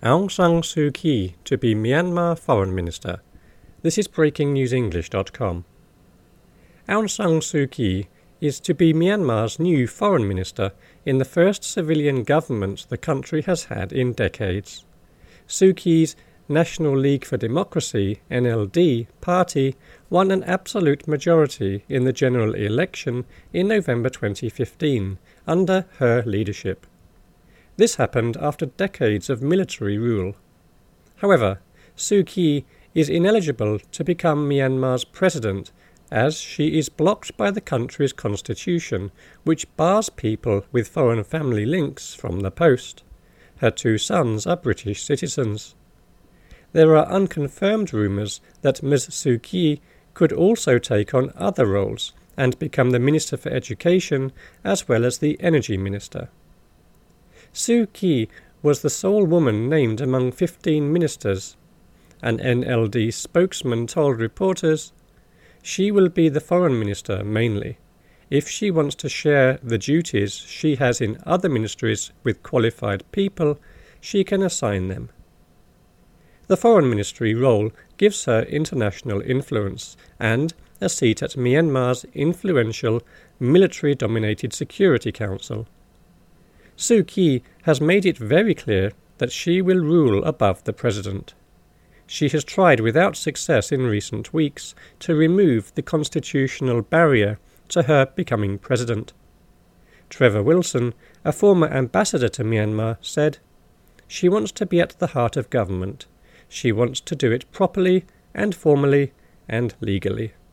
Aung San Suu Kyi to be Myanmar Foreign Minister. This is BreakingNewsEnglish.com. Aung San Suu Kyi is to be Myanmar's new Foreign Minister in the first civilian government the country has had in decades. Suu Kyi's National League for Democracy (NLD) party won an absolute majority in the general election in November 2015 under her leadership. This happened after decades of military rule. However, Suu Kyi is ineligible to become Myanmar's president as she is blocked by the country's constitution, which bars people with foreign family links from the post. Her two sons are British citizens. There are unconfirmed rumours that Ms Suu Kyi could also take on other roles and become the Minister for Education as well as the Energy Minister. Suu Kyi was the sole woman named among 15 ministers. An NLD spokesman told reporters, "She will be the foreign minister mainly. If she wants to share the duties she has in other ministries with qualified people, she can assign them." The foreign ministry role gives her international influence and a seat at Myanmar's influential military-dominated Security Council. Suu Kyi has made it very clear that she will rule above the president. She has tried without success in recent weeks to remove the constitutional barrier to her becoming president. Trevor Wilson, a former ambassador to Myanmar, said, "She wants to be at the heart of government. She wants to do it properly and formally and legally."